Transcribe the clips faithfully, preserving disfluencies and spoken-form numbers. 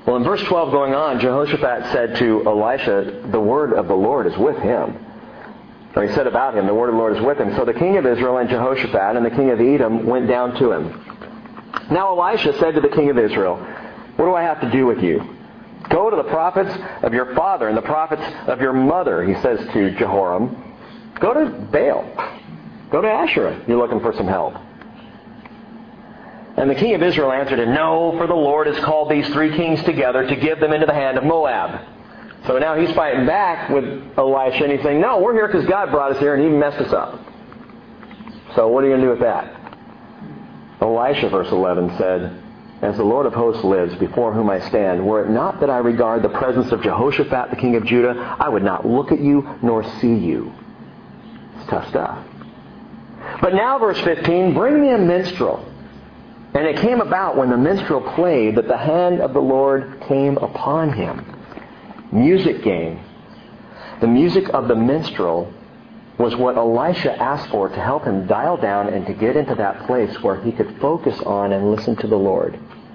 Well, in verse twelve going on, Jehoshaphat said to Elisha, the word of the Lord is with him. Or he said about him, the word of the Lord is with him. So the king of Israel and Jehoshaphat and the king of Edom went down to him. Now Elisha said to the king of Israel, what do I have to do with you? Go to the prophets of your father and the prophets of your mother, he says to Jehoram. Go to Baal. Go to Asherah. You're looking for some help. And the king of Israel answered him, no, for the Lord has called these three kings together to give them into the hand of Moab. So now he's fighting back with Elisha, and he's saying, no, we're here because God brought us here and he messed us up. So what are you going to do with that? Elisha, verse eleven, said, as the Lord of hosts lives, before whom I stand, were it not that I regard the presence of Jehoshaphat, the king of Judah, I would not look at you nor see you. It's tough stuff. But now, verse fifteen, bring me a minstrel. And it came about when the minstrel played that the hand of the Lord came upon him. Music game. The music of the minstrel was what Elisha asked for to help him dial down and to get into that place where he could focus on and listen to the Lord.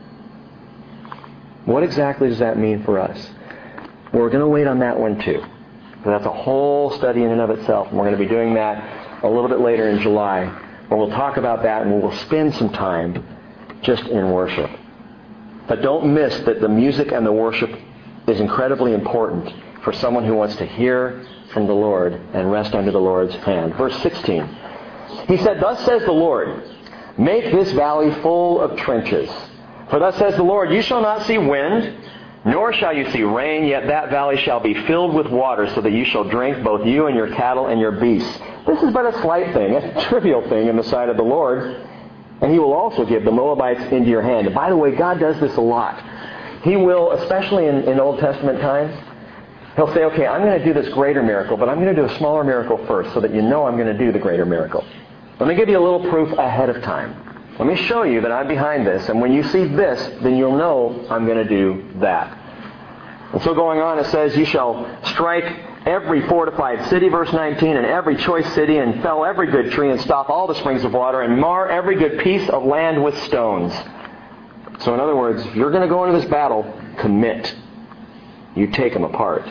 What exactly does that mean for us? We're going to wait on that one too. That's a whole study in and of itself, and we're going to be doing that a little bit later in July, where we'll talk about that and we'll spend some time just in worship. But don't miss that the music and the worship is incredibly important for someone who wants to hear from the Lord and rest under the Lord's hand. Verse sixteen. He said, thus says the Lord, make this valley full of trenches. For thus says the Lord, you shall not see wind, nor shall you see rain, yet that valley shall be filled with water, so that you shall drink, both you and your cattle and your beasts. This is but a slight thing, a trivial thing in the sight of the Lord. And he will also give the Moabites into your hand. And by the way, God does this a lot. He will, especially in, in Old Testament times, he'll say, okay, I'm going to do this greater miracle, but I'm going to do a smaller miracle first so that you know I'm going to do the greater miracle. Let me give you a little proof ahead of time. Let me show you that I'm behind this. And when you see this, then you'll know I'm going to do that. And so going on, it says, you shall strike every fortified city, verse nineteen, and every choice city, and fell every good tree, and stop all the springs of water, and mar every good piece of land with stones. So in other words, if you're going to go into this battle, commit. You take them apart.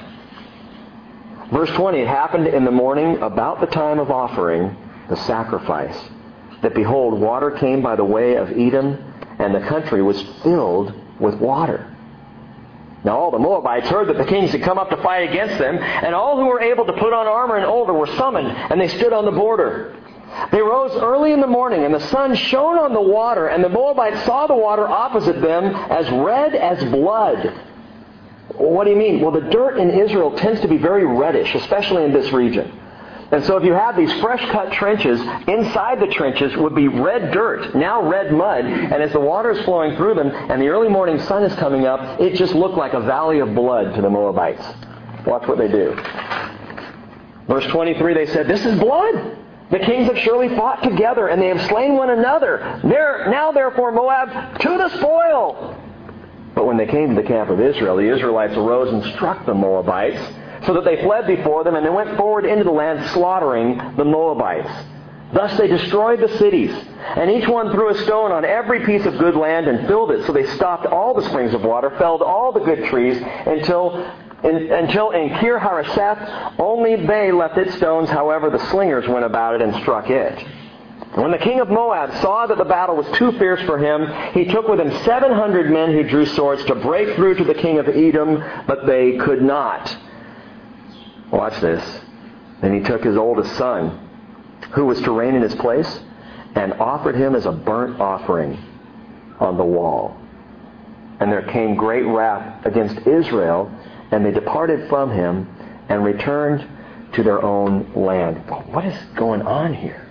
Verse twenty, it happened in the morning about the time of offering the sacrifice, that behold, water came by the way of Edom, and the country was filled with water. Now all the Moabites heard that the kings had come up to fight against them, and all who were able to put on armor and older were summoned, and they stood on the border. They rose early in the morning, and the sun shone on the water, and the Moabites saw the water opposite them as red as blood. What do you mean? Well, the dirt in Israel tends to be very reddish, especially in this region. And so if you have these fresh-cut trenches, inside the trenches would be red dirt, now red mud, and as the water is flowing through them and the early morning sun is coming up, it just looked like a valley of blood to the Moabites. Watch what they do. Verse twenty-three, they said, this is blood. The kings have surely fought together, and they have slain one another. There, now therefore, Moab, to the spoil. But when they came to the camp of Israel, the Israelites arose and struck the Moabites, so that they fled before them, and they went forward into the land, slaughtering the Moabites. Thus they destroyed the cities, and each one threw a stone on every piece of good land and filled it. So they stopped all the springs of water, felled all the good trees, until in, until in Kir Hareseth only they left its stones. However, the slingers went about it and struck it. And when the king of Moab saw that the battle was too fierce for him, he took with him seven hundred men who drew swords to break through to the king of Edom, but they could not. Watch this. Then he took his oldest son, who was to reign in his place, and offered him as a burnt offering on the wall. And there came great wrath against Israel, and they departed from him and returned to their own land. What is going on here?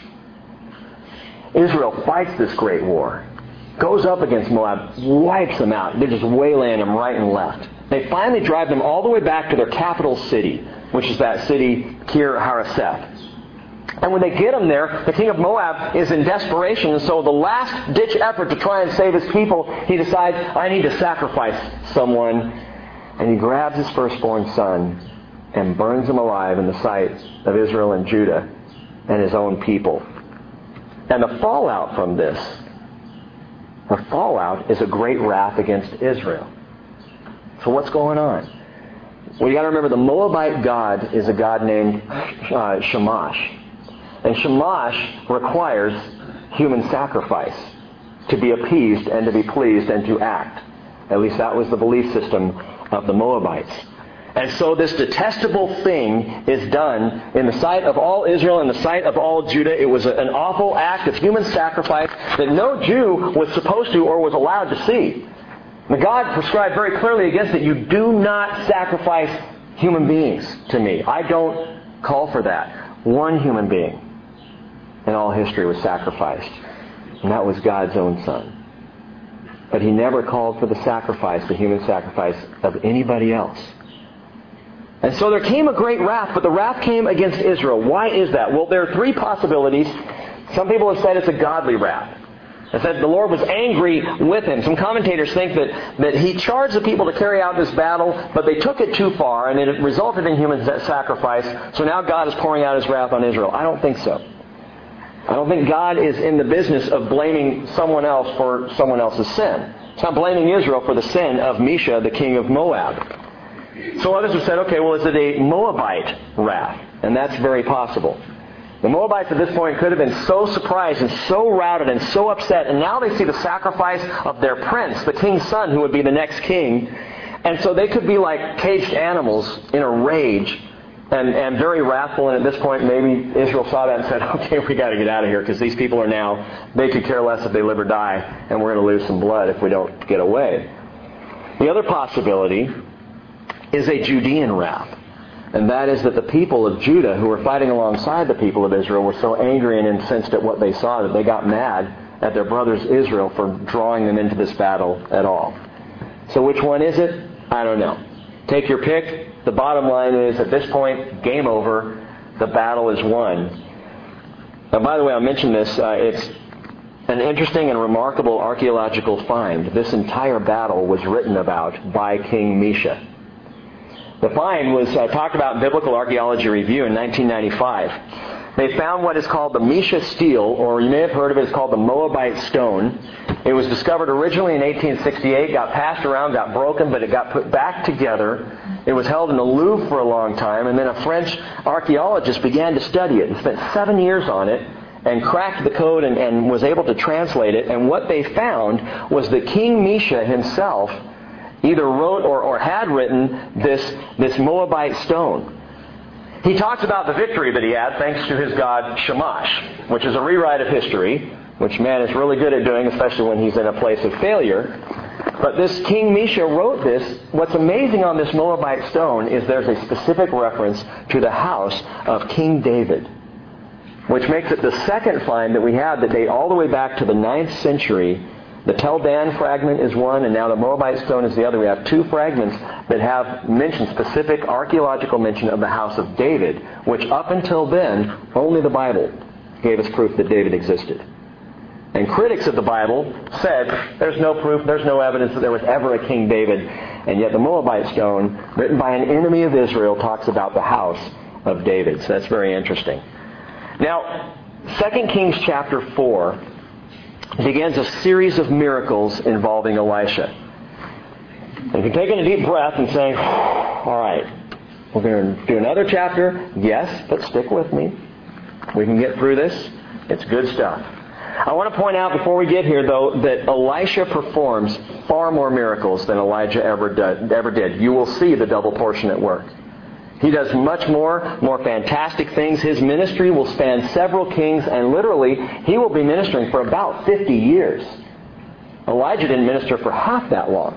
Israel fights this great war, goes up against Moab, wipes them out. They're just waylaying them right and left. They finally drive them all the way back to their capital city, which is that city, Kir Hareseth. And when they get them there, the king of Moab is in desperation, and so the last-ditch effort to try and save his people, he decides, I need to sacrifice someone. And he grabs his firstborn son and burns him alive in the sight of Israel and Judah and his own people. And the fallout from this, the fallout is a great wrath against Israel. So what's going on? Well, you got to remember the Moabite god is a god named uh, Shamash. And Shamash requires human sacrifice to be appeased and to be pleased and to act. At least that was the belief system of the Moabites. And so this detestable thing is done in the sight of all Israel, in the sight of all Judah. It was an awful act of human sacrifice that no Jew was supposed to or was allowed to see. The God prescribed very clearly against it. You do not sacrifice human beings to me. I don't call for that. One human being in all history was sacrificed, and that was God's own Son. But He never called for the sacrifice, the human sacrifice of anybody else. And so there came a great wrath, but the wrath came against Israel. Why is that? Well, there are three possibilities. Some people have said it's a godly wrath. It said the Lord was angry with him. Some commentators think that, that He charged the people to carry out this battle, but they took it too far, and it resulted in human sacrifice. So now God is pouring out His wrath on Israel. I don't think so. I don't think God is in the business of blaming someone else for someone else's sin. He's not blaming Israel for the sin of Mesha, the king of Moab. So others have said, okay, well, is it a Moabite wrath? And that's very possible. The Moabites at this point could have been so surprised and so routed and so upset, and now they see the sacrifice of their prince, the king's son, who would be the next king. And so they could be like caged animals in a rage and, and very wrathful. And at this point, maybe Israel saw that and said, okay, we got to get out of here because these people are now, they could care less if they live or die, and we're going to lose some blood if we don't get away. The other possibility is a Judean wrath. And that is that the people of Judah, who were fighting alongside the people of Israel, were so angry and incensed at what they saw that they got mad at their brothers Israel for drawing them into this battle at all. So which one is it? I don't know. Take your pick. The bottom line is, at this point, game over. The battle is won. Now, by the way, I'll mention this. Uh, it's an interesting and remarkable archaeological find. This entire battle was written about by King Mesha. The find was uh, talked about in Biblical Archaeology Review in nineteen ninety-five. They found what is called the Mesha stele, or you may have heard of it, it's called the Moabite stone. It was discovered originally in eighteen sixty-eight, got passed around, got broken, but it got put back together. It was held in the Louvre for a long time, and then a French archaeologist began to study it and spent seven years on it and cracked the code and, and was able to translate it. And what they found was that King Mesha himself either wrote or, or had written this, this Moabite stone. He talks about the victory that he had thanks to his god Shamash, which is a rewrite of history, which man is really good at doing, especially when he's in a place of failure. But this King Mesha wrote this. What's amazing on this Moabite stone is there's a specific reference to the house of King David, which makes it the second find that we have that date all the way back to the ninth century. The Tel Dan fragment is one, and now the Moabite stone is the other. We have two fragments that have mentioned, specific archaeological mention of the house of David, which up until then, only the Bible gave us proof that David existed. And critics of the Bible said, there's no proof, there's no evidence that there was ever a King David. And yet the Moabite stone, written by an enemy of Israel, talks about the house of David. So that's very interesting. Now, Second Kings chapter four begins a series of miracles involving Elisha. And if you're taking a deep breath and saying, all right, we're going to do another chapter. Yes, but stick with me. We can get through this. It's good stuff. I want to point out before we get here, though, that Elisha performs far more miracles than Elijah ever did. Ever did. You will see the double portion at work. He does much more, more fantastic things. His ministry will span several kings, and literally, he will be ministering for about fifty years. Elijah didn't minister for half that long.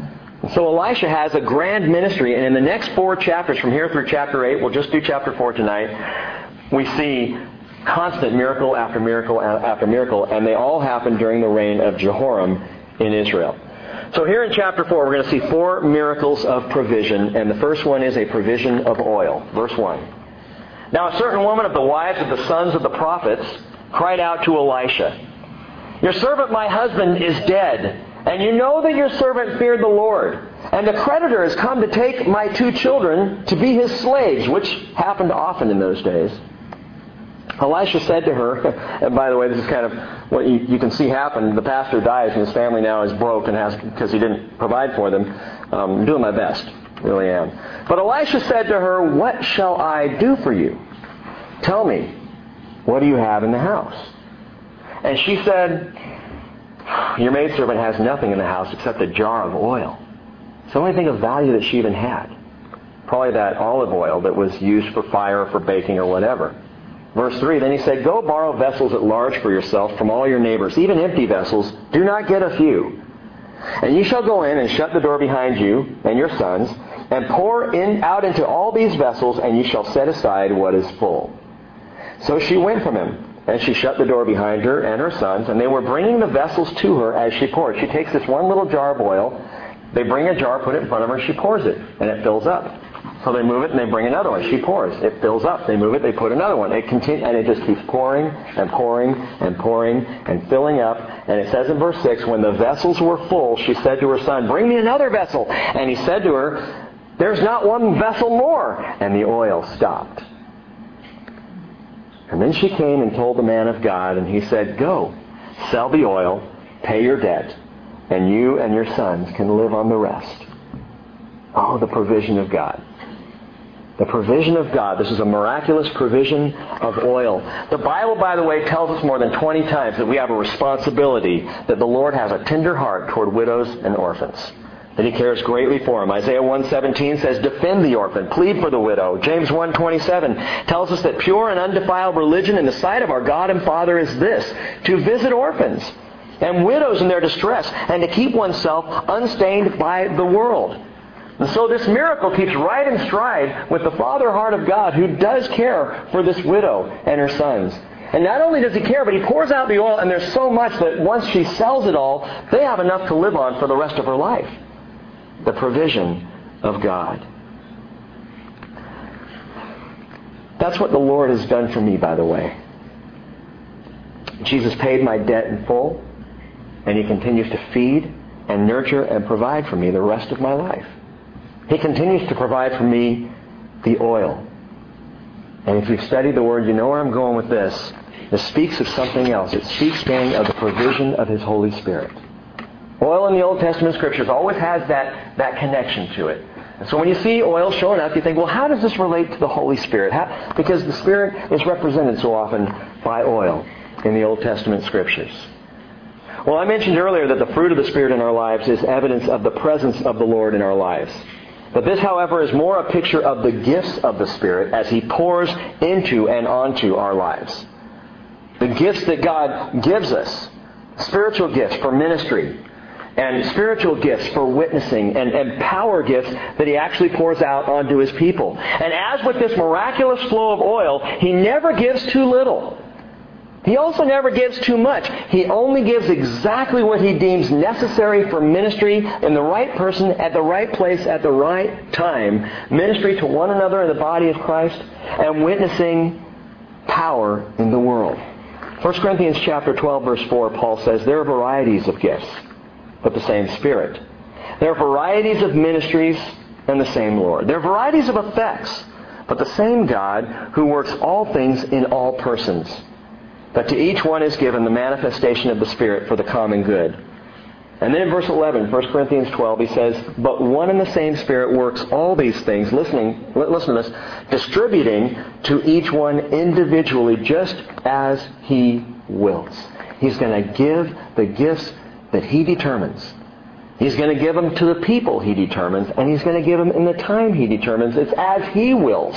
So Elisha has a grand ministry, and in the next four chapters, from here through chapter eight, we'll just do chapter four tonight, we see constant miracle after miracle after miracle, and they all happen during the reign of Jehoram in Israel. So here in chapter four, we're going to see four miracles of provision, and the first one is a provision of oil. Verse one. Now a certain woman of the wives of the sons of the prophets cried out to Elisha, "Your servant my husband is dead, and you know that your servant feared the Lord, and the creditor has come to take my two children to be his slaves," which happened often in those days. Elisha said to her, and by the way, this is kind of what you, you can see happen. The pastor dies and his family now is broke and has because he didn't provide for them. Um, I'm doing my best, really am. But Elisha said to her, "What shall I do for you? Tell me, what do you have in the house?" And she said, "Your maidservant has nothing in the house except a jar of oil." It's the only thing of value that she even had. Probably that olive oil that was used for fire, for baking, or whatever. Verse three, then he said, "Go borrow vessels at large for yourself from all your neighbors, even empty vessels. Do not get a few. And you shall go in and shut the door behind you and your sons, and pour in out into all these vessels, and you shall set aside what is full." So she went from him, and she shut the door behind her and her sons, and they were bringing the vessels to her as she poured. She takes this one little jar of oil. They bring a jar, put it in front of her, she pours it, and it fills up. So they move it and they bring another one. She pours. It fills up. They move it. They put another one. It continue, and it just keeps pouring and pouring and pouring and filling up. And it says in verse six, when the vessels were full, she said to her son, "Bring me another vessel." And he said to her, "There's not one vessel more." And the oil stopped. And then she came and told the man of God, and he said, "Go, sell the oil, pay your debt, and you and your sons can live on the rest." Oh, the provision of God. The provision of God. This is a miraculous provision of oil. The Bible, by the way, tells us more than twenty times that we have a responsibility, that the Lord has a tender heart toward widows and orphans, that He cares greatly for them. Isaiah one seventeen says, "Defend the orphan, plead for the widow." James one twenty-seven tells us that pure and undefiled religion in the sight of our God and Father is this, to visit orphans and widows in their distress, and to keep oneself unstained by the world. And so this miracle keeps right in stride with the Father heart of God, who does care for this widow and her sons. And not only does He care, but He pours out the oil, and there's so much that once she sells it all, they have enough to live on for the rest of her life. The provision of God. That's what the Lord has done for me, by the way. Jesus paid my debt in full, and He continues to feed and nurture and provide for me the rest of my life. He continues to provide for me the oil. And if you've studied the Word, you know where I'm going with this. This speaks of something else. It speaks, gang, of the provision of His Holy Spirit. Oil in the Old Testament Scriptures always has that, that connection to it. And so when you see oil showing up, you think, well, how does this relate to the Holy Spirit? How, because the Spirit is represented so often by oil in the Old Testament Scriptures. Well, I mentioned earlier that the fruit of the Spirit in our lives is evidence of the presence of the Lord in our lives. But this, however, is more a picture of the gifts of the Spirit as He pours into and onto our lives. The gifts that God gives us, spiritual gifts for ministry, and spiritual gifts for witnessing, and, and power gifts that He actually pours out onto His people. And as with this miraculous flow of oil, He never gives too little. He also never gives too much. He only gives exactly what He deems necessary for ministry in the right person, at the right place, at the right time. Ministry to one another in the body of Christ, and witnessing power in the world. First Corinthians chapter twelve, verse four, Paul says, "There are varieties of gifts, but the same Spirit. There are varieties of ministries, and the same Lord. There are varieties of effects, but the same God who works all things in all persons. But to each one is given the manifestation of the Spirit for the common good." And then in verse eleven, First Corinthians twelve, he says, "But one and the same Spirit works all these things," listening, listen to this, "distributing to each one individually just as He wills." He's going to give the gifts that He determines. He's going to give them to the people He determines, and He's going to give them in the time He determines. It's as He wills,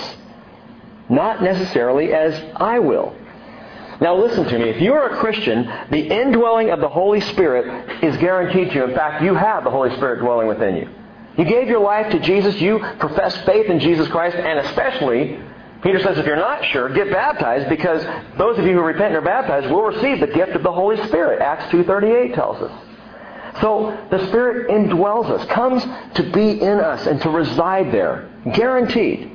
not necessarily as I will. Now listen to me. If you are a Christian, the indwelling of the Holy Spirit is guaranteed to you. In fact, you have the Holy Spirit dwelling within you. You gave your life to Jesus. You profess faith in Jesus Christ. And especially, Peter says, if you're not sure, get baptized, because those of you who repent and are baptized will receive the gift of the Holy Spirit. Acts two thirty-eight tells us. So the Spirit indwells us, comes to be in us and to reside there. Guaranteed.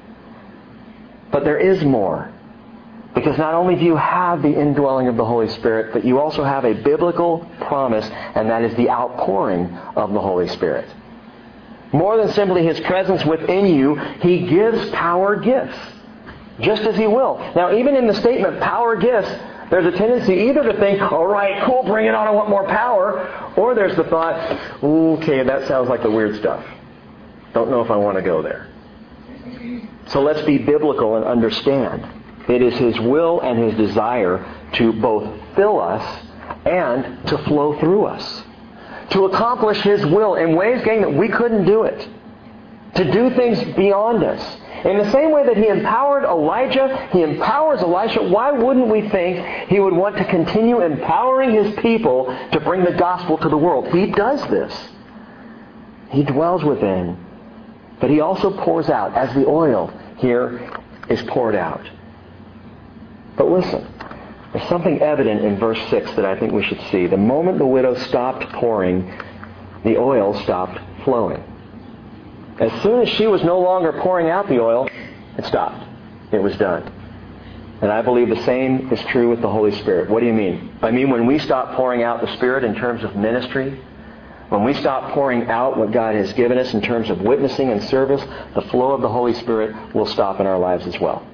But there is more. Because not only do you have the indwelling of the Holy Spirit, but you also have a biblical promise, and that is the outpouring of the Holy Spirit. More than simply His presence within you, He gives power gifts. just as He will. Now, even in the statement, power gifts, there's a tendency either to think, all right, cool, bring it on, I want more power. Or there's the thought, okay, that sounds like the weird stuff. Don't know if I want to go there. So let's be biblical and understand. It is His will and His desire to both fill us and to flow through us. To accomplish His will in ways, gang, that we couldn't do it. To do things beyond us. In the same way that He empowered Elijah, He empowers Elisha. Why wouldn't we think He would want to continue empowering His people to bring the gospel to the world? He does this. He dwells within. But He also pours out as the oil here is poured out. But listen, there's something evident in verse six that I think we should see. The moment the widow stopped pouring, the oil stopped flowing. As soon as she was no longer pouring out the oil, it stopped. It was done. And I believe the same is true with the Holy Spirit. What do you mean? I mean when we stop pouring out the Spirit in terms of ministry, when we stop pouring out what God has given us in terms of witnessing and service, the flow of the Holy Spirit will stop in our lives as well.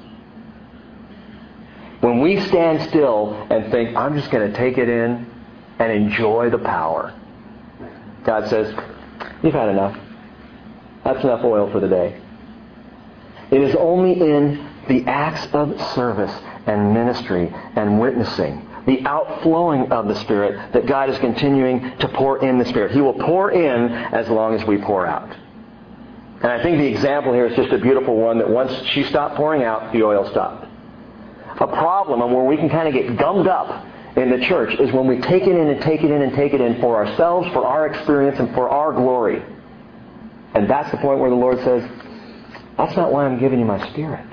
When we stand still and think, I'm just going to take it in and enjoy the power, God says, you've had enough. That's enough oil for the day. It is only in the acts of service and ministry and witnessing, the outflowing of the Spirit, that God is continuing to pour in the Spirit. He will pour in as long as we pour out. And I think the example here is just a beautiful one, that once she stopped pouring out, the oil stopped. A problem, and where we can kind of get gummed up in the church, is when we take it in and take it in and take it in for ourselves, for our experience, and for our glory. And that's the point where the Lord says, that's not why I'm giving you my Spirit.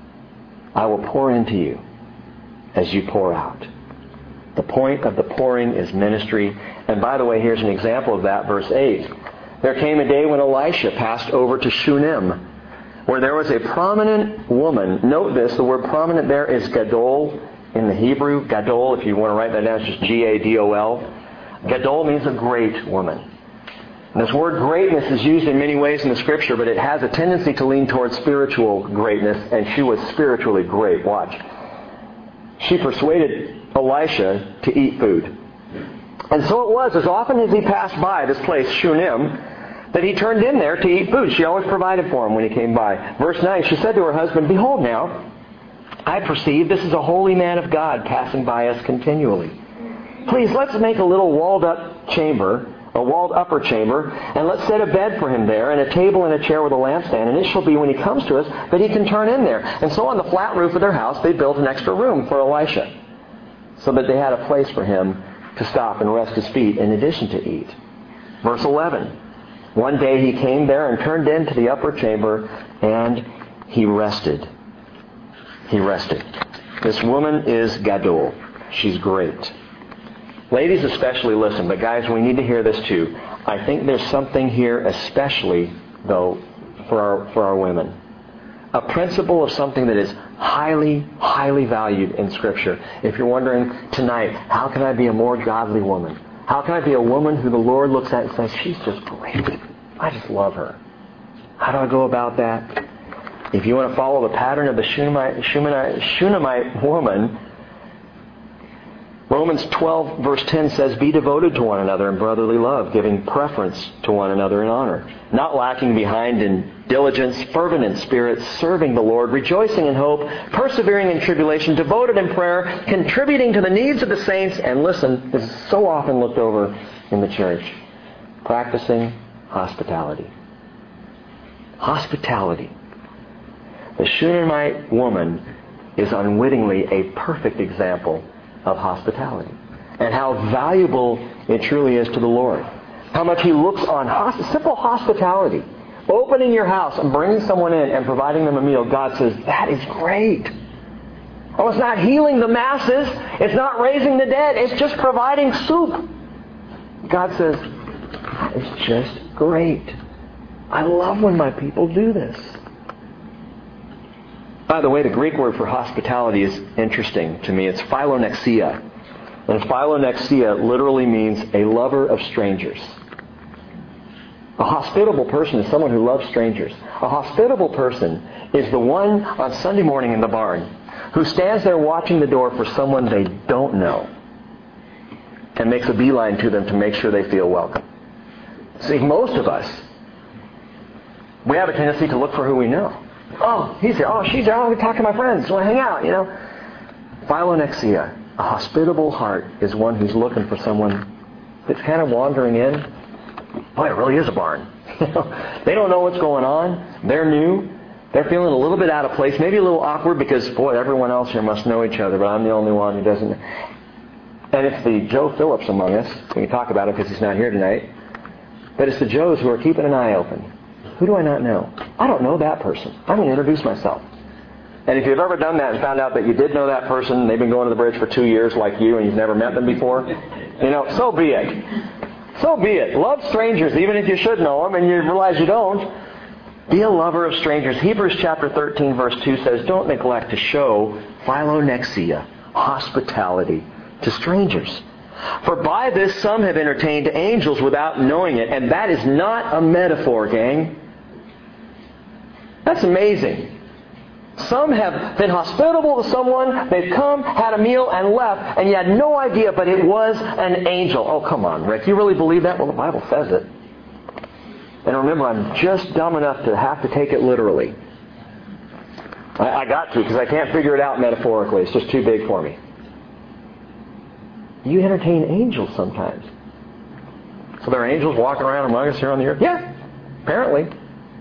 I will pour into you as you pour out. The point of the pouring is ministry. And by the way, here's an example of that, verse eight. There came a day when Elisha passed over to Shunem, where there was a prominent woman. Note this, the word prominent there is gadol in the Hebrew. Gadol, if you want to write that down, it's just G A D O L. Gadol means a great woman. And this word greatness is used in many ways in the Scripture, but it has a tendency to lean towards spiritual greatness, and she was spiritually great. Watch. She persuaded Elisha to eat food. And so it was, as often as he passed by this place, Shunem, that he turned in there to eat food. She always provided for him when he came by. Verse nine, she said to her husband, behold now, I perceive this is a holy man of God passing by us continually. Please, let's make a little walled up chamber, a walled upper chamber, and let's set a bed for him there, and a table and a chair with a lampstand, and it shall be when he comes to us that he can turn in there. And so on the flat roof of their house, they built an extra room for Elisha, so that they had a place for him to stop and rest his feet in addition to eat. Verse eleven. One day he came there and turned into the upper chamber, and he rested. He rested. This woman is Gadol. She's great. Ladies especially listen, but guys, we need to hear this too. I think there's something here especially, though, for our, for our women. A principle of something that is highly, highly valued in Scripture. If you're wondering tonight, how can I be a more godly woman? How can I be a woman who the Lord looks at and says, she's just great. I just love her. How do I go about that? If you want to follow the pattern of the Shunammite, Shunammite, Shunammite woman, Romans twelve verse ten says, be devoted to one another in brotherly love, giving preference to one another in honor, not lacking behind in diligence, fervent in spirit, serving the Lord, rejoicing in hope, persevering in tribulation, devoted in prayer, contributing to the needs of the saints, and listen, this is so often looked over in the church, practicing hospitality. Hospitality. The Shunammite woman is unwittingly a perfect example of hospitality, and how valuable it truly is to the Lord. How much He looks on hosp- simple hospitality. Opening your house and bringing someone in and providing them a meal. God says, that is great. Oh, it's not healing the masses. It's not raising the dead. It's just providing soup. God says, that is just great. I love when my people do this. By the way, the Greek word for hospitality is interesting to me. It's philonexia. And philonexia literally means a lover of strangers. A hospitable person is someone who loves strangers. A hospitable person is the one on Sunday morning in the barn who stands there watching the door for someone they don't know and makes a beeline to them to make sure they feel welcome. See, most of us, we have a tendency to look for who we know. Oh, he's here. Oh, she's there. Oh, we talk to my friends. Want to hang out, you know. Philonexia, a hospitable heart, is one who's looking for someone that's kind of wandering in. Boy, it really is a barn. They don't know what's going on. They're new. They're feeling a little bit out of place, maybe a little awkward because, boy, everyone else here must know each other, but I'm the only one who doesn't. And it's the Joe Phillips among us. We can talk about him because he's not here tonight. But it's the Joes who are keeping an eye open. Who do I not know? I don't know that person. I'm going to introduce myself. And if you've ever done that and found out that you did know that person, they've been going to the bridge for two years like you and you've never met them before, you know, so be it. So be it. Love strangers even if you should know them and you realize you don't. Be a lover of strangers. Hebrews chapter thirteen verse two says, don't neglect to show philonexia, hospitality to strangers. For by this some have entertained angels without knowing it. And that is not a metaphor, gang. That's amazing. Some have been hospitable to someone, they've come, had a meal, and left, and you had no idea, but it was an angel. Oh, come on, Rick. You really believe that? Well, the Bible says it. And remember, I'm just dumb enough to have to take it literally. I, I got to, because I can't figure it out metaphorically. It's just too big for me. You entertain angels sometimes. So there are angels walking around among us here on the earth? Yeah, apparently.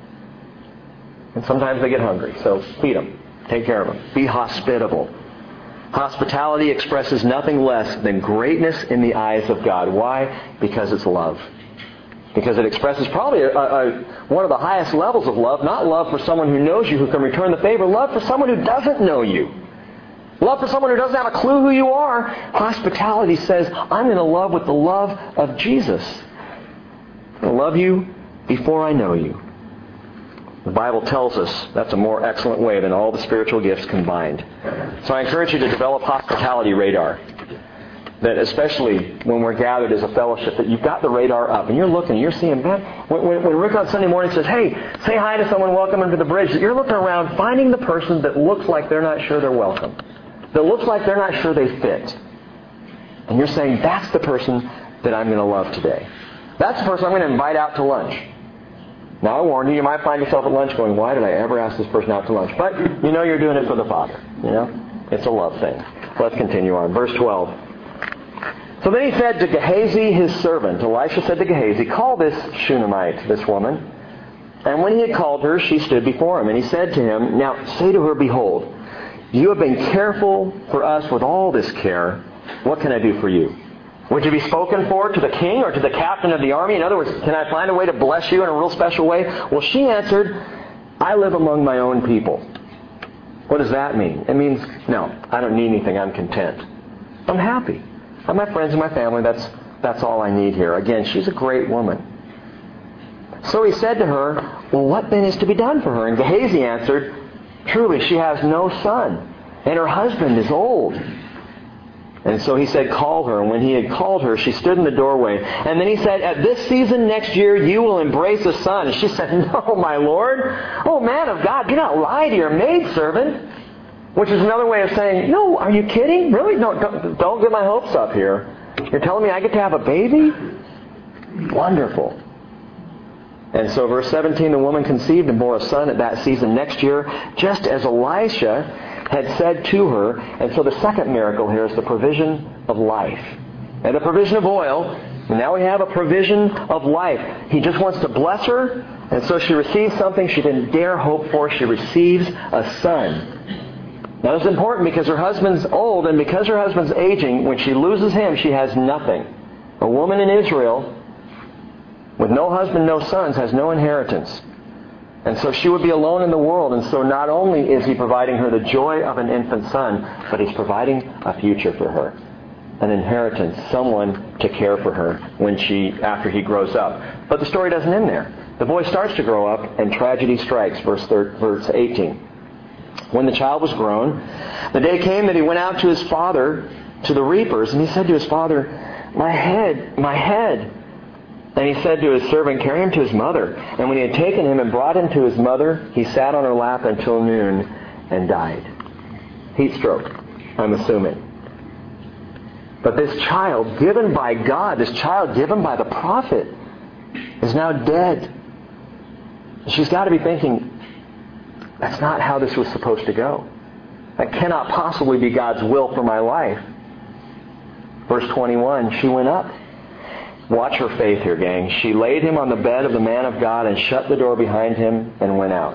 And sometimes they get hungry, so feed them. Take care of them. Be hospitable. Hospitality expresses nothing less than greatness in the eyes of God. Why? Because it's love. Because it expresses probably a, a, one of the highest levels of love. Not love for someone who knows you, who can return the favor. Love for someone who doesn't know you. Love for someone who doesn't have a clue who you are. Hospitality says, I'm going to love with the love of Jesus. I'm going to love you before I know you. The Bible tells us that's a more excellent way than all the spiritual gifts combined. So I encourage you to develop hospitality radar. That especially when we're gathered as a fellowship, that you've got the radar up and you're looking, you're seeing, man, when, when, when Rick on Sunday morning says, hey, say hi to someone, welcome them to the bridge, that you're looking around finding the person that looks like they're not sure they're welcome. That looks like they're not sure they fit. And you're saying, that's the person that I'm going to love today. That's the person I'm going to invite out to lunch. Now I warn you, you might find yourself at lunch going, why did I ever ask this person out to lunch? But you know you're doing it for the Father. You know? It's a love thing. Let's continue on. Verse twelve. So then he said to Gehazi, his servant, Elisha said to Gehazi, call this Shunammite, this woman. And when he had called her, she stood before him. And he said to him, now say to her, behold, you have been careful for us with all this care. What can I do for you? Would you be spoken for to the king or to the captain of the army? In other words, can I find a way to bless you in a real special way? Well, she answered, I live among my own people. What does that mean? It means, no, I don't need anything. I'm content. I'm happy. I have my friends and my family. That's, that's all I need here. Again, she's a great woman. So he said to her, well, what then is to be done for her? And Gehazi answered, truly, she has no son, and her husband is old. And so he said, call her. And when he had called her, she stood in the doorway. And then he said, at this season next year, you will embrace a son. And she said, no, my Lord. Oh, man of God, do not lie to your maidservant. Which is another way of saying, no, are you kidding? Really? No, don't, don't get my hopes up here. You're telling me I get to have a baby? Wonderful. And so verse seventeen, the woman conceived and bore a son at that season next year, just as Elisha had said to her. And so the second miracle here is the provision of life. And the provision of oil. And now we have a provision of life. He just wants to bless her. And so she receives something she didn't dare hope for. She receives a son. Now this is important because her husband's old. And because her husband's aging, when she loses him, she has nothing. A woman in Israel with no husband, no sons, has no inheritance. And so she would be alone in the world. And so not only is he providing her the joy of an infant son, but he's providing a future for her. An inheritance, someone to care for her when she, after he grows up. But the story doesn't end there. The boy starts to grow up and tragedy strikes, verse, thirty, verse eighteen. When the child was grown, the day came that he went out to his father to the reapers, and he said to his father, my head, my head. And he said to his servant, carry him to his mother. And when he had taken him and brought him to his mother, he sat on her lap until noon and died. Heat stroke, I'm assuming. But this child given by God, this child given by the prophet, is now dead. She's got to be thinking, that's not how this was supposed to go. That cannot possibly be God's will for my life. Verse twenty-one, she went up. Watch her faith here, gang. She laid him on the bed of the man of God and shut the door behind him and went out.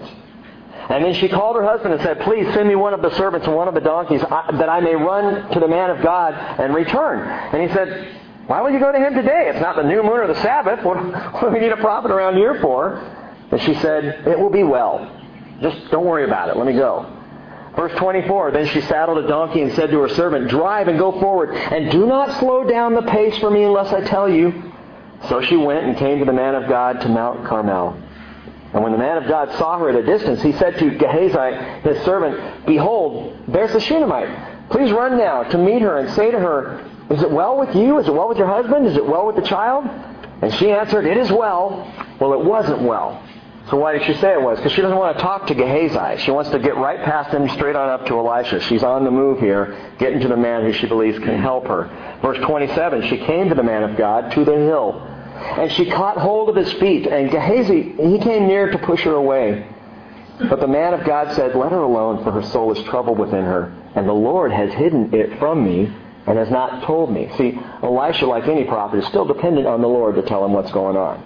And then she called her husband and said, please send me one of the servants and one of the donkeys that I may run to the man of God and return. And he said, why would you go to him today? It's not the new moon or the Sabbath. What, what do we need a prophet around here for? And she said, it will be well. Just don't worry about it. Let me go. Verse twenty-four, then she saddled a donkey and said to her servant, drive and go forward, and do not slow down the pace for me unless I tell you. So she went and came to the man of God to Mount Carmel. And when the man of God saw her at a distance, he said to Gehazi, his servant, behold, there's the Shunammite. Please run now to meet her and say to her, is it well with you? Is it well with your husband? Is it well with the child? And she answered, it is well. Well, it wasn't well. So why did she say it was? Because she doesn't want to talk to Gehazi. She wants to get right past him, straight on up to Elisha. She's on the move here, getting to the man who she believes can help her. Verse twenty-seven, she came to the man of God to the hill. And she caught hold of his feet. And Gehazi, he came near to push her away. But the man of God said, let her alone, for her soul is troubled within her. And the Lord has hidden it from me and has not told me. See, Elisha, like any prophet, is still dependent on the Lord to tell him what's going on.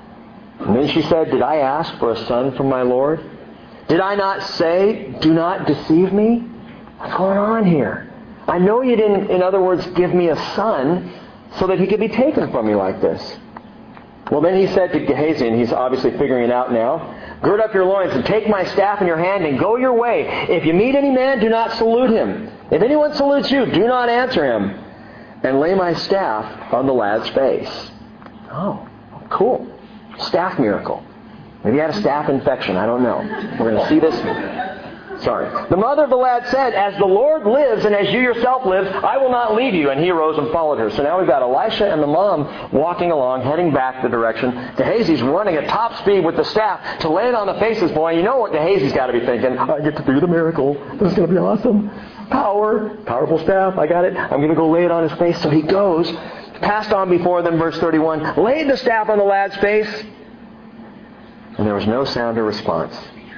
And then she said, did I ask for a son from my Lord? Did I not say, do not deceive me? What's going on here? I know you didn't, in other words, give me a son so that he could be taken from me like this. Well, then he said to Gehazi, and he's obviously figuring it out now, gird up your loins and take my staff in your hand and go your way. If you meet any man, do not salute him. If anyone salutes you, do not answer him. And lay my staff on the lad's face. Oh, cool. Staph miracle. Maybe he had a staph infection. I don't know. We're going to see this. Sorry. The mother of the lad said, as the Lord lives and as you yourself live, I will not leave you. And he arose and followed her. So now we've got Elisha and the mom walking along, heading back the direction. Gehazi's running at top speed with the staff to lay it on the face of this boy. You know what Gehazi's got to be thinking? I get to do the miracle. This is going to be awesome. Power. Powerful staff. I got it. I'm going to go lay it on his face. So he goes. Passed on before them, verse thirty-one, laid the staff on the lad's face, and there was no sound or response.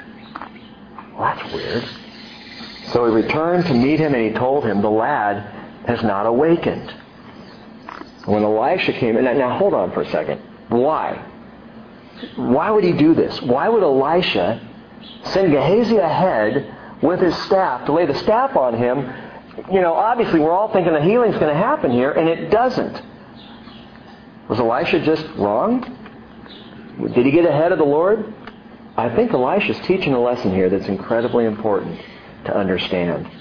Well, that's weird. So he returned to meet him, and he told him, the lad has not awakened. When Elisha came in, now hold on for a second. Why? Why would he do this? Why would Elisha send Gehazi ahead with his staff to lay the staff on him? You know, obviously we're all thinking the healing's going to happen here, and it doesn't. Was Elisha just wrong? Did he get ahead of the Lord? I think Elisha's teaching a lesson here that's incredibly important to understand.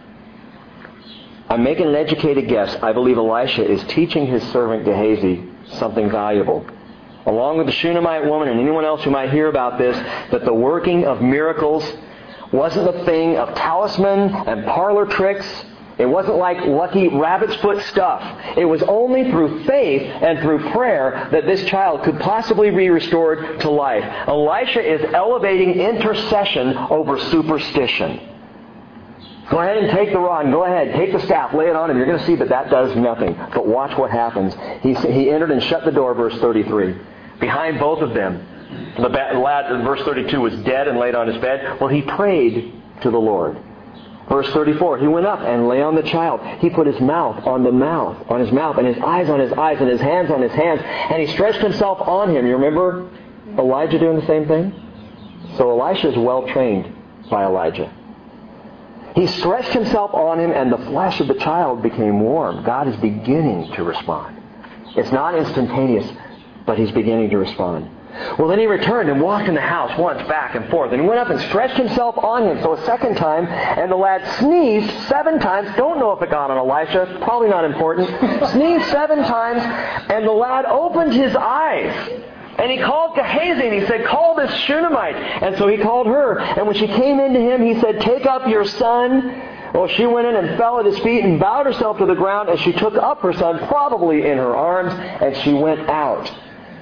I'm making an educated guess. I believe Elisha is teaching his servant Gehazi something valuable. Along with the Shunammite woman and anyone else who might hear about this, that the working of miracles wasn't a thing of talisman and parlor tricks. It wasn't like lucky rabbit's foot stuff. It was only through faith and through prayer that this child could possibly be restored to life. Elisha is elevating intercession over superstition. Go ahead and take the rod. Go ahead. Take the staff. Lay it on him. You're going to see that that does nothing. But watch what happens. He, he entered and shut the door, verse thirty-three. Behind both of them. The lad in verse thirty-two was dead and laid on his bed. Well, he prayed to the Lord. Verse thirty-four, he went up and lay on the child. He put his mouth on the mouth, on his mouth, and his eyes on his eyes, and his hands on his hands, and he stretched himself on him. You remember Elijah doing the same thing? So Elisha is well trained by Elijah. He stretched himself on him, and the flesh of the child became warm. God is beginning to respond. It's not instantaneous, but he's beginning to respond. Well, then he returned and walked in the house once back and forth. And he went up and stretched himself on him. So a second time, and the lad sneezed seven times. Don't know if it got on Elisha. Probably not important. Sneezed seven times, and the lad opened his eyes. And he called Gehazi, and he said, call this Shunammite. And so he called her. And when she came into him, he said, take up your son. Well, she went in and fell at his feet and bowed herself to the ground, and she took up her son, probably in her arms, and she went out.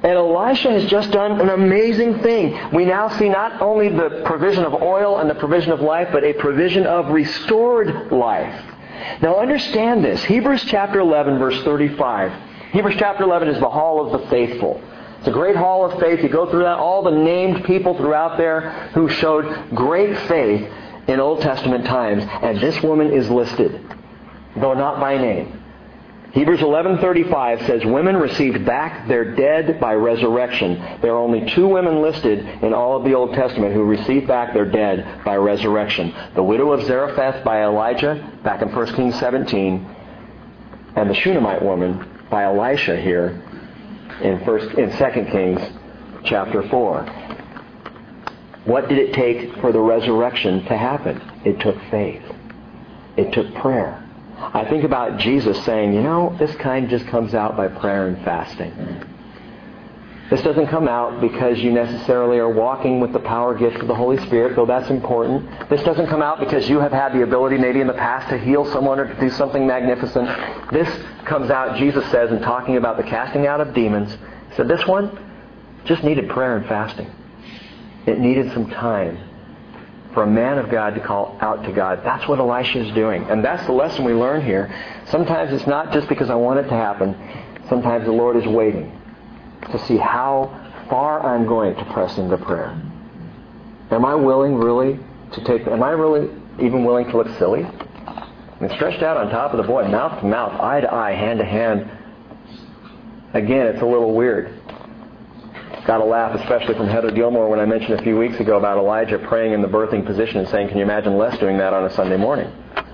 And Elisha has just done an amazing thing. We now see not only the provision of oil and the provision of life, but a provision of restored life. Now understand this. Hebrews chapter eleven, verse thirty-five. Hebrews chapter eleven is the hall of the faithful. It's a great hall of faith. You go through that, all the named people throughout there who showed great faith in Old Testament times. And this woman is listed, though not by name. Hebrews eleven thirty-five says, women received back their dead by resurrection. There are only two women listed in all of the Old Testament who received back their dead by resurrection. The widow of Zarephath by Elijah, back in First Kings seventeen, and the Shunammite woman by Elisha here in First in Second Kings chapter four. What did it take for the resurrection to happen? It took faith. It took prayer. I think about Jesus saying, you know, this kind just comes out by prayer and fasting. This doesn't come out because you necessarily are walking with the power gift of the Holy Spirit, though that's important. This doesn't come out because you have had the ability maybe in the past to heal someone or to do something magnificent. This comes out, Jesus says, in talking about the casting out of demons. He said this one just needed prayer and fasting. It needed some time for a man of God to call out to God. That's what Elisha is doing. And that's the lesson we learn here. Sometimes it's not just because I want it to happen. Sometimes the Lord is waiting to see how far I'm going to press into prayer. Am I willing really to take, am I really even willing to look silly? I mean, stretched out on top of the boy, mouth to mouth, eye to eye, hand to hand. Again, it's a little weird. Got a laugh, especially from Heather Gilmore, when I mentioned a few weeks ago about Elijah praying in the birthing position and saying, can you imagine Les doing that on a Sunday morning?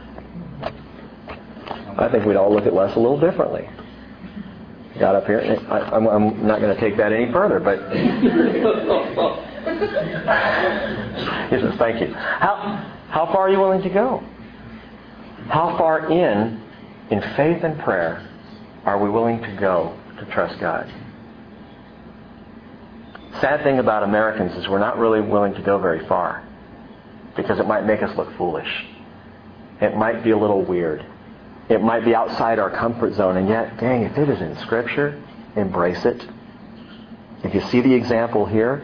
I think we'd all look at Les a little differently. Got up here, and I, I'm, I'm not going to take that any further, but he says, thank you. How, how far are you willing to go? How far in, in faith and prayer, are we willing to go to trust God? Sad thing about Americans is we're not really willing to go very far because it might make us look foolish. It might be a little weird. It might be outside our comfort zone, and yet, dang, if it is in Scripture, embrace it. If you see the example here,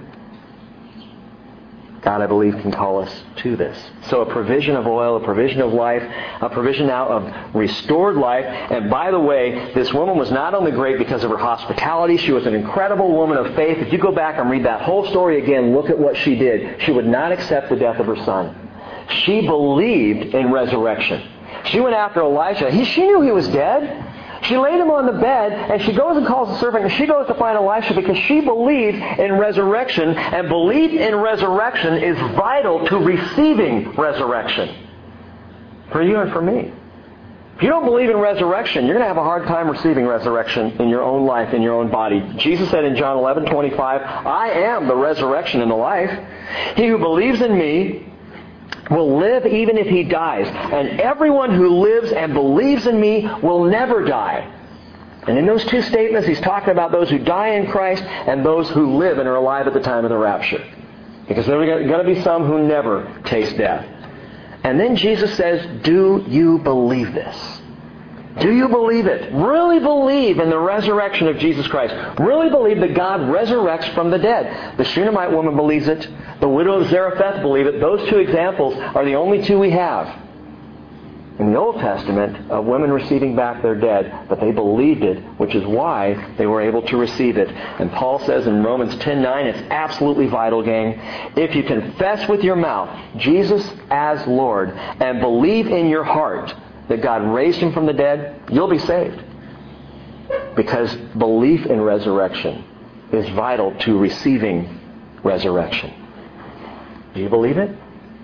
God, I believe, can call us to this. So a provision of oil, a provision of life, a provision now of restored life. And by the way, this woman was not only great because of her hospitality, she was an incredible woman of faith. If you go back and read that whole story again, look at what she did. She would not accept the death of her son. She believed in resurrection. She went after Elijah. He, she knew he was dead. She laid him on the bed, and she goes and calls the servant, and she goes to find Elisha because she believed in resurrection, and belief in resurrection is vital to receiving resurrection. For you and for me. If you don't believe in resurrection, you're going to have a hard time receiving resurrection in your own life, in your own body. Jesus said in John eleven twenty-five, I am the resurrection and the life. He who believes in me will live even if he dies. And everyone who lives and believes in me will never die. And in those two statements, he's talking about those who die in Christ and those who live and are alive at the time of the rapture. Because there are going to be some who never taste death. And then Jesus says, do you believe this? Do you believe it? Really believe in the resurrection of Jesus Christ. Really believe that God resurrects from the dead. The Shunammite woman believes it. The widow of Zarephath believes it. Those two examples are the only two we have in the Old Testament of women receiving back their dead, but they believed it, which is why they were able to receive it. And Paul says in Romans ten nine, it's absolutely vital, gang. If you confess with your mouth Jesus as Lord and believe in your heart that God raised him from the dead, you'll be saved. Because belief in resurrection is vital to receiving resurrection. Do you believe it?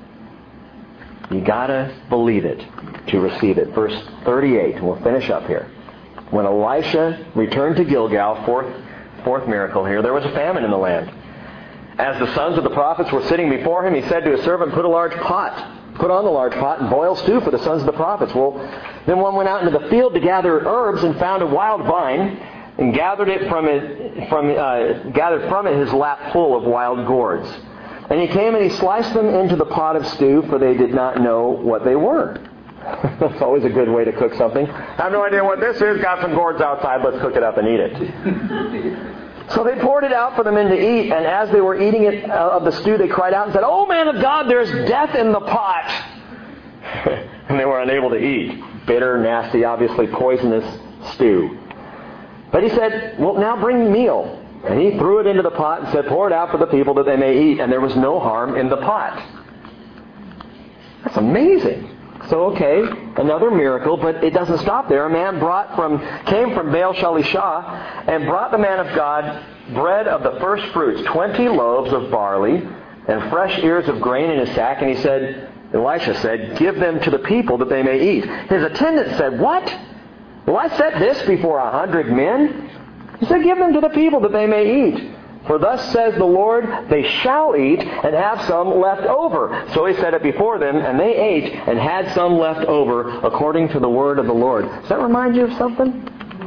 You gotta believe it to receive it. Verse thirty-eight, and we'll finish up here. When Elisha returned to Gilgal, fourth, fourth miracle here, there was a famine in the land. As the sons of the prophets were sitting before him, he said to his servant, put a large pot, put on the large pot and boil stew for the sons of the prophets. Well, then one went out into the field to gather herbs and found a wild vine and gathered it from it, from uh, gathered from it his lap full of wild gourds. And he came and he sliced them into the pot of stew, for they did not know what they were. That's always a good way to cook something. I have no idea what this is. Got some gourds outside. Let's cook it up and eat it. So they poured it out for the men to eat, and as they were eating it uh, of the stew, they cried out and said, "Oh, man of God, there's death in the pot." And they were unable to eat. Bitter, nasty, obviously poisonous stew. But he said, "Well, now bring meal." And he threw it into the pot and said, "Pour it out for the people that they may eat." And there was no harm in the pot. That's amazing. So, okay, another miracle, but it doesn't stop there. A man brought from, came from Baal Shalishah and brought the man of God bread of the first fruits, twenty loaves of barley and fresh ears of grain in his sack. And he said, Elisha said, "Give them to the people that they may eat." His attendant said, "What? Will I set this before a hundred men?" He said, "Give them to the people that they may eat. For thus says the Lord, they shall eat and have some left over." So he set it before them, and they ate and had some left over according to the word of the Lord. Does that remind you of something?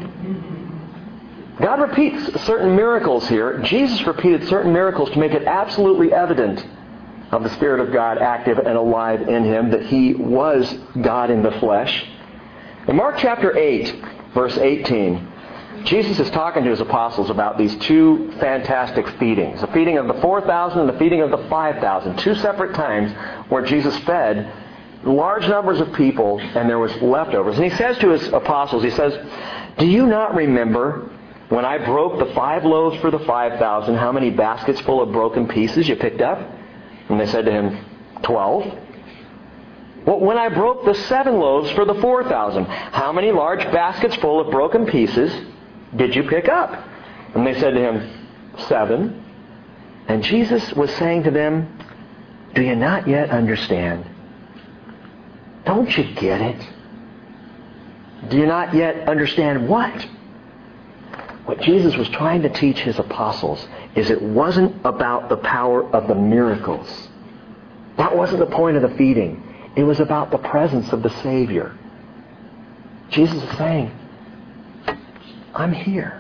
God repeats certain miracles here. Jesus repeated certain miracles to make it absolutely evident of the Spirit of God active and alive in him, that he was God in the flesh. In Mark chapter eight, verse eighteen, Jesus is talking to his apostles about these two fantastic feedings. The feeding of the four thousand and the feeding of the five thousand. Two separate times where Jesus fed large numbers of people and there was leftovers. And he says to his apostles, he says, "Do you not remember when I broke the five loaves for the five thousand, how many baskets full of broken pieces you picked up?" And they said to him, twelve. "Well, when I broke the seven loaves for the four thousand, how many large baskets full of broken pieces did you pick up?" And they said to him, "Seven." And Jesus was saying to them, "Do you not yet understand? Don't you get it? Do you not yet understand what?" What Jesus was trying to teach his apostles is it wasn't about the power of the miracles. That wasn't the point of the feeding. It was about the presence of the Savior. Jesus is saying, "I'm here.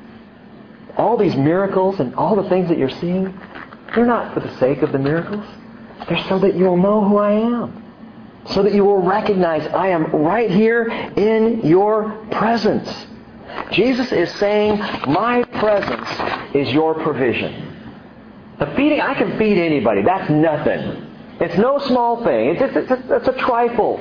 All these miracles and all the things that you're seeing, they're not for the sake of the miracles. They're so that you'll know who I am. So that you will recognize I am right here in your presence." Jesus is saying, my presence is your provision. The feeding, I can feed anybody. That's nothing. It's no small thing. It's, it's, it's, it's a trifle.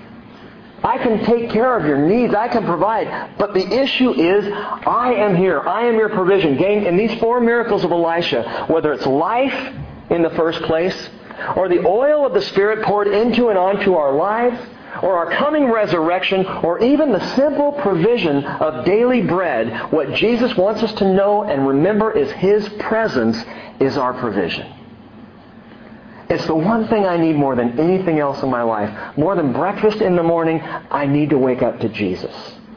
I can take care of your needs. I can provide. But the issue is, I am here. I am your provision. Gang, in these four miracles of Elisha, whether it's life in the first place, or the oil of the Spirit poured into and onto our lives, or our coming resurrection, or even the simple provision of daily bread, what Jesus wants us to know and remember is his presence is our provision. It's the one thing I need more than anything else in my life. More than breakfast in the morning, I need to wake up to Jesus.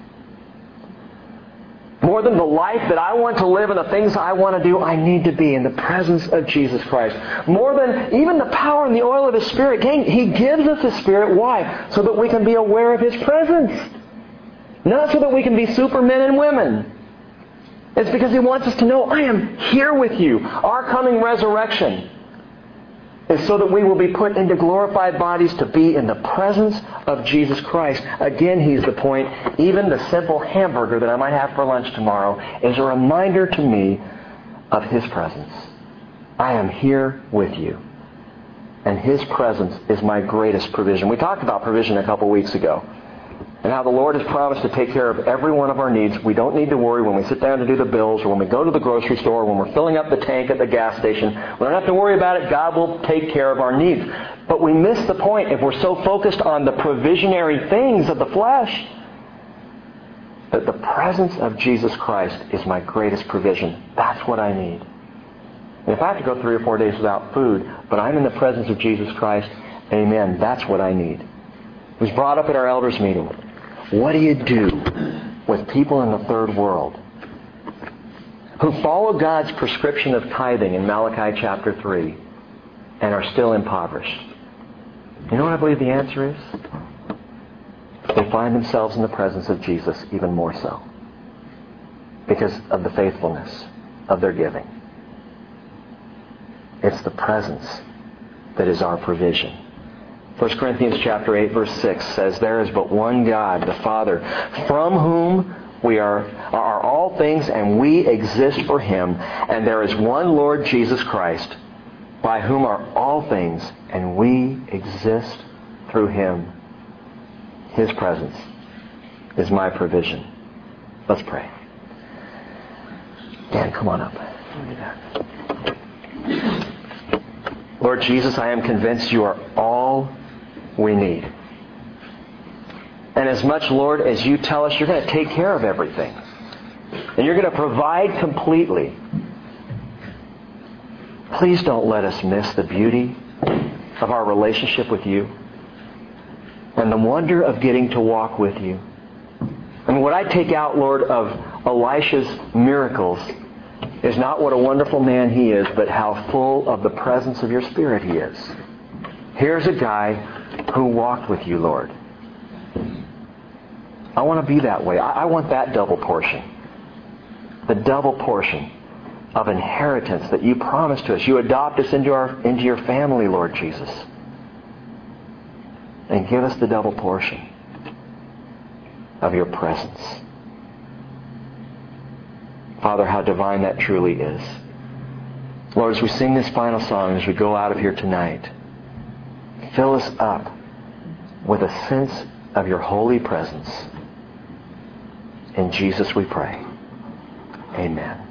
More than the life that I want to live and the things I want to do, I need to be in the presence of Jesus Christ. More than even the power and the oil of His Spirit. Gang, He gives us His Spirit. Why? So that we can be aware of His presence. Not so that we can be supermen and women. It's because He wants us to know, I am here with you. Our coming resurrection is so that we will be put into glorified bodies to be in the presence of Jesus Christ. Again, He's the point. Even the simple hamburger that I might have for lunch tomorrow is a reminder to me of His presence. I am here with you. And His presence is my greatest provision. We talked about provision a couple weeks ago. And how the Lord has promised to take care of every one of our needs. We don't need to worry when we sit down to do the bills or when we go to the grocery store, when we're filling up the tank at the gas station. We don't have to worry about it. God will take care of our needs. But we miss the point if we're so focused on the provisionary things of the flesh that the presence of Jesus Christ is my greatest provision. That's what I need. And if I have to go three or four days without food, but I'm in the presence of Jesus Christ, amen, that's what I need. It was brought up at our elders meeting. What do you do with people in the third world who follow God's prescription of tithing in Malachi chapter three and are still impoverished? You know what I believe the answer is? They find themselves in the presence of Jesus even more so because of the faithfulness of their giving. It's the presence that is our provision. First Corinthians chapter eight verse six says, "There is but one God, the Father, from whom We are, are all things, and we exist for Him. And there is one Lord Jesus Christ, by whom are all things, and we exist through Him. His presence is my provision. Let's pray. Dan, come on up. Lord Jesus, I am convinced you are all we need. And as much, Lord, as you tell us, you're going to take care of everything. And you're going to provide completely. Please don't let us miss the beauty of our relationship with you and the wonder of getting to walk with you. And what I take out, Lord, of Elisha's miracles is not what a wonderful man he is, but how full of the presence of your Spirit he is. Here's a guy who walked with you, Lord. I want to be that way. I want that double portion. The double portion of inheritance that you promised to us. You adopt us into our into your family, Lord Jesus. And give us the double portion of your presence. Father, how divine that truly is. Lord, as we sing this final song, as we go out of here tonight, fill us up with a sense of your holy presence. In Jesus we pray. Amen.